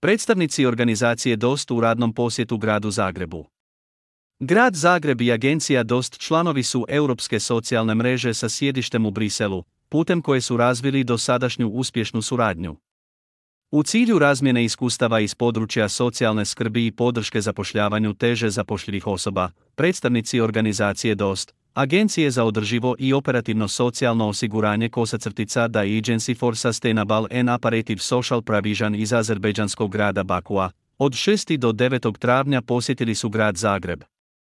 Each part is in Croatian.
Predstavnici organizacije DOST u radnom posjetu gradu Zagrebu. Grad Zagreb i agencija DOST članovi su Europske socijalne mreže sa sjedištem u Briselu, putem koje su razvili dosadašnju uspješnu suradnju. U cilju razmjene iskustava iz područja socijalne skrbi i podrške zapošljavanju teže zapošljivih osoba, predstavnici organizacije DOST, Agencije za održivo i operativno socijalno osiguranje _da Agency for Sustainable and Operative Social Provision iz azerbejdžanskog grada Bakua, od 6. do 9. travnja posjetili su grad Zagreb.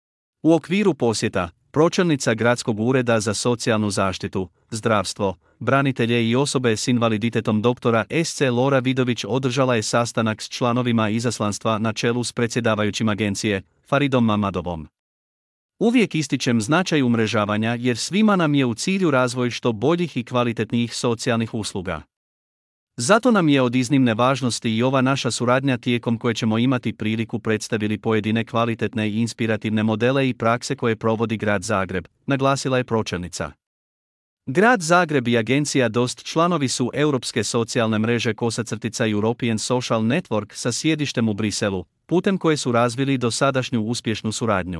U okviru posjeta, pročelnica Gradskog ureda za socijalnu zaštitu, zdravstvo, branitelje i osobe s invaliditetom dr. SC Lora Vidović održala je sastanak s članovima izaslanstva na čelu s predsjedavajućim agencije, Faridom Mamadovom. Uvijek ističem značaj umrežavanja jer svima nam je u cilju razvoj što boljih i kvalitetnijih socijalnih usluga. Zato nam je od iznimne važnosti i ova naša suradnja tijekom koje ćemo imati priliku predstaviti pojedine kvalitetne i inspirativne modele i prakse koje provodi grad Zagreb, naglasila je pročelnica. Grad Zagreb i agencija DOST članovi su Europske socijalne mreže European Social Network sa sjedištem u Briselu, putem koje su razvili dosadašnju uspješnu suradnju.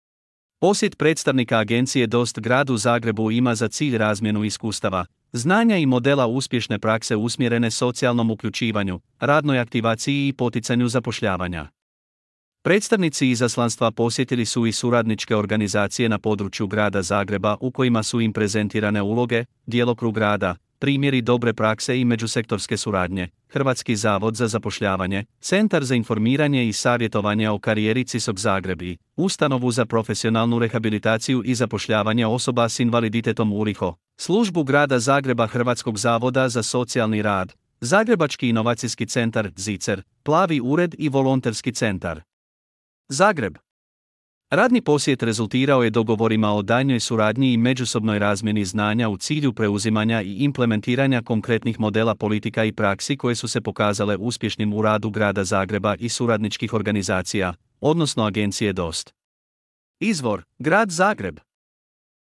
Posjet predstavnika agencije DOST gradu Zagrebu ima za cilj razmjenu iskustava, znanja i modela uspješne prakse usmjerene socijalnom uključivanju, radnoj aktivaciji i poticanju zapošljavanja. Predstavnici izaslanstva posjetili su i suradničke organizacije na području grada Zagreba u kojima su im prezentirane uloge, djelokrug rada, primjeri dobre prakse i međusektorske suradnje, Hrvatski zavod za zapošljavanje, Centar za informiranje i savjetovanje o karijeri CISOK Zagreb i Ustanovu za profesionalnu rehabilitaciju i zapošljavanje osoba s invaliditetom URIHO, službu grada Zagreba Hrvatskog zavoda za socijalni rad, Zagrebački inovacijski centar ZICER, Plavi ured i volonterski centar. Zagreb. Radni posjet rezultirao je dogovorima o daljnjoj suradnji i međusobnoj razmjeni znanja u cilju preuzimanja i implementiranja konkretnih modela politika i praksi koje su se pokazale uspješnim u radu grada Zagreba i suradničkih organizacija, odnosno agencije DOST. Izvor: Grad Zagreb.